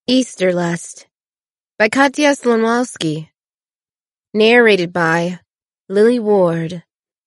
Easterlust by Katya Slonowski. Narrated by Lily Ward.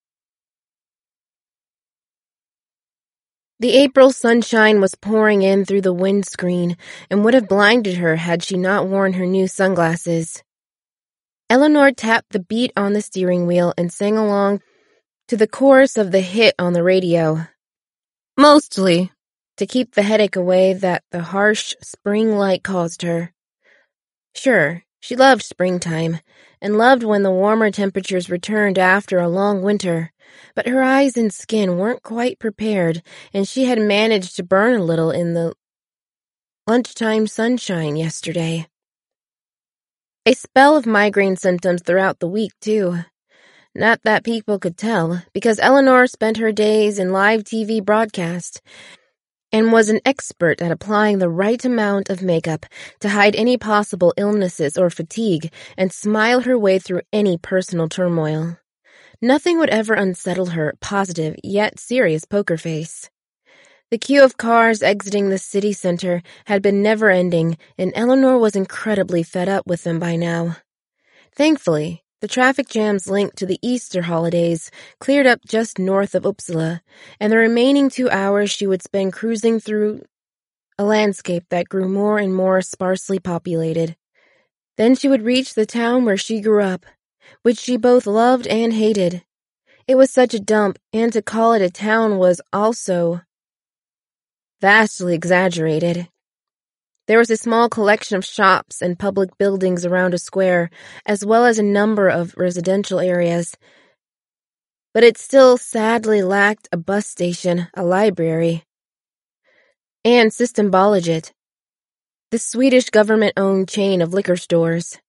The April sunshine was pouring in through the windscreen and would have blinded her had she not worn her new sunglasses. Eleanor tapped the beat on the steering wheel and sang along to the chorus of the hit on the radio. Mostly to keep the headache away that the harsh spring light caused her. Sure, she loved springtime, and loved when the warmer temperatures returned after a long winter, but her eyes and skin weren't quite prepared, and she had managed to burn a little in the lunchtime sunshine yesterday. A spell of migraine symptoms throughout the week, too. Not that people could tell, because Eleanor spent her days in live TV broadcast, and was an expert at applying the right amount of makeup to hide any possible illnesses or fatigue and smile her way through any personal turmoil. Nothing would ever unsettle her positive yet serious poker face. The queue of cars exiting the city center had been never-ending, and Eleanor was incredibly fed up with them by now. Thankfully, the traffic jams linked to the Easter holidays cleared up just north of Uppsala, and the remaining 2 hours she would spend cruising through a landscape that grew more and more sparsely populated. Then she would reach the town where she grew up, which she both loved and hated. It was such a dump, and to call it a town was also vastly exaggerated. There was a small collection of shops and public buildings around a square, as well as a number of residential areas. But it still sadly lacked a bus station, a library, and Systembolaget, the Swedish government-owned chain of liquor stores.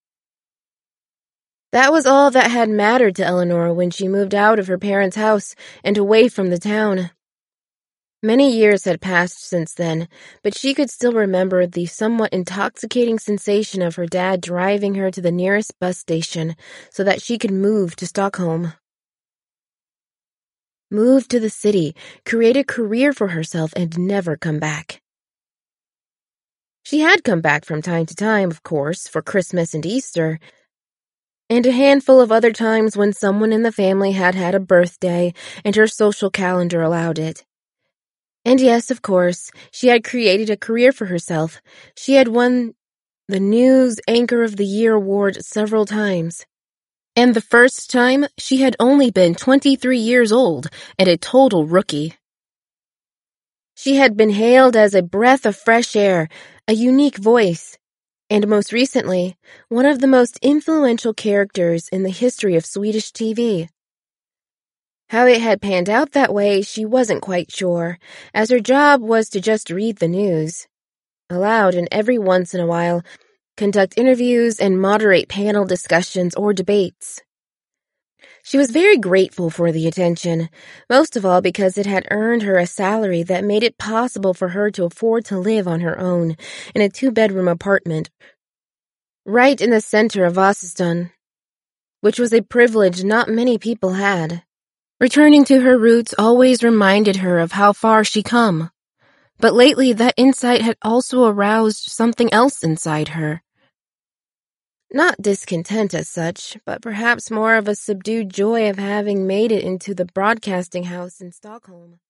That was all that had mattered to Eleanor when she moved out of her parents' house and away from the town. Many years had passed since then, but she could still remember the somewhat intoxicating sensation of her dad driving her to the nearest bus station so that she could move to Stockholm. Move to the city, create a career for herself, and never come back. She had come back from time to time, of course, for Christmas and Easter, and a handful of other times when someone in the family had had a birthday and her social calendar allowed it. And yes, of course, she had created a career for herself. She had won the News Anchor of the Year award several times. And the first time, she had only been 23 years old and a total rookie. She had been hailed as a breath of fresh air, a unique voice, and most recently, one of the most influential characters in the history of Swedish TV. How it had panned out that way, she wasn't quite sure, as her job was to just read the news aloud and every once in a while conduct interviews and moderate panel discussions or debates. She was very grateful for the attention, most of all because it had earned her a salary that made it possible for her to afford to live on her own in a 2-bedroom apartment right in the center of Vasastan, which was a privilege not many people had. Returning to her roots always reminded her of how far she come. But lately that insight had also aroused something else inside her. Not discontent as such, but perhaps more of a subdued joy of having made it into the broadcasting house in Stockholm.